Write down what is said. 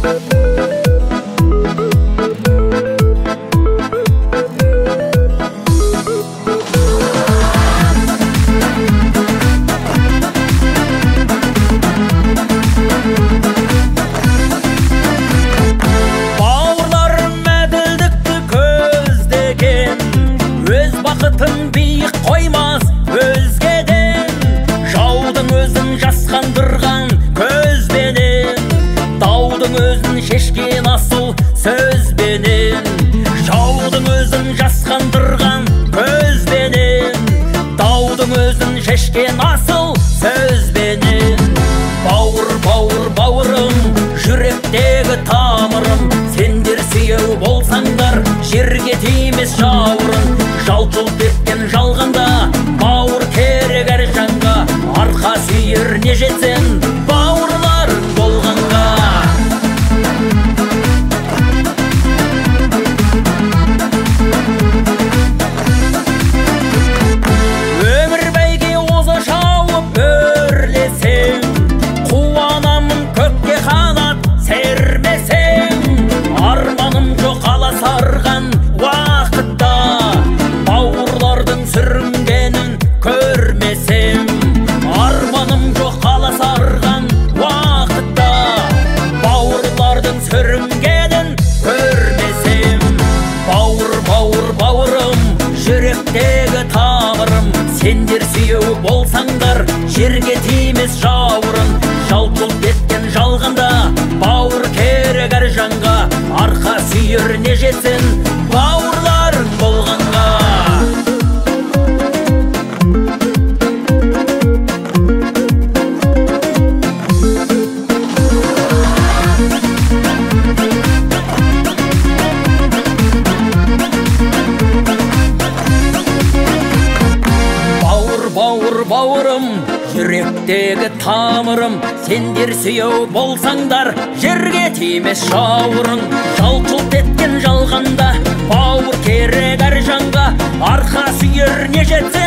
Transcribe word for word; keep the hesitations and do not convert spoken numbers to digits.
Бақытын биік қоймас өзгеден, жаудың өзін жасқандырған көзбенен, даудың өзін шешкен асыл сөзбенен, жаудың өзін жасқандырған көзбенен, даудың өзін шешкен асыл сөзбенен. Бауыр, бауыр, бауырым, жүректегі тамырым, сендер сүйеу болсаңдар, жерге тимес жауырын. Жалт-жұлт еткен жалғанда, бауыр керек әр жанға, арқа сүйер не жетсен, бауырларың болғанға. Өмір бәйге оза шауып өрлесең, қуанамын көкке қанат сермесең, арманым жоқ аласарған уақытта, сүрінгенін көрмесем, арманым жоқ аласарған уақытта, бауырлардың сүрінгенін көрмесем. Бауыр, бауыр, бауырым, жүректегі тамырым, сендер сүйеу болсаңдар, жерге тимес жауырын. Жалт-жұлт еткен жалғанда, бауыр керек әр жанға, арқа сүйер не жетсін, бауырларың болғанға. Бауыр, бауырым, жүректегі тамырым, сендер сүйеу болсаңдар, жерге тимес жауырын. Жалт-жұлт еткен жалғанда, бауыр керек әр жанға, арқа сүйер не жетсе,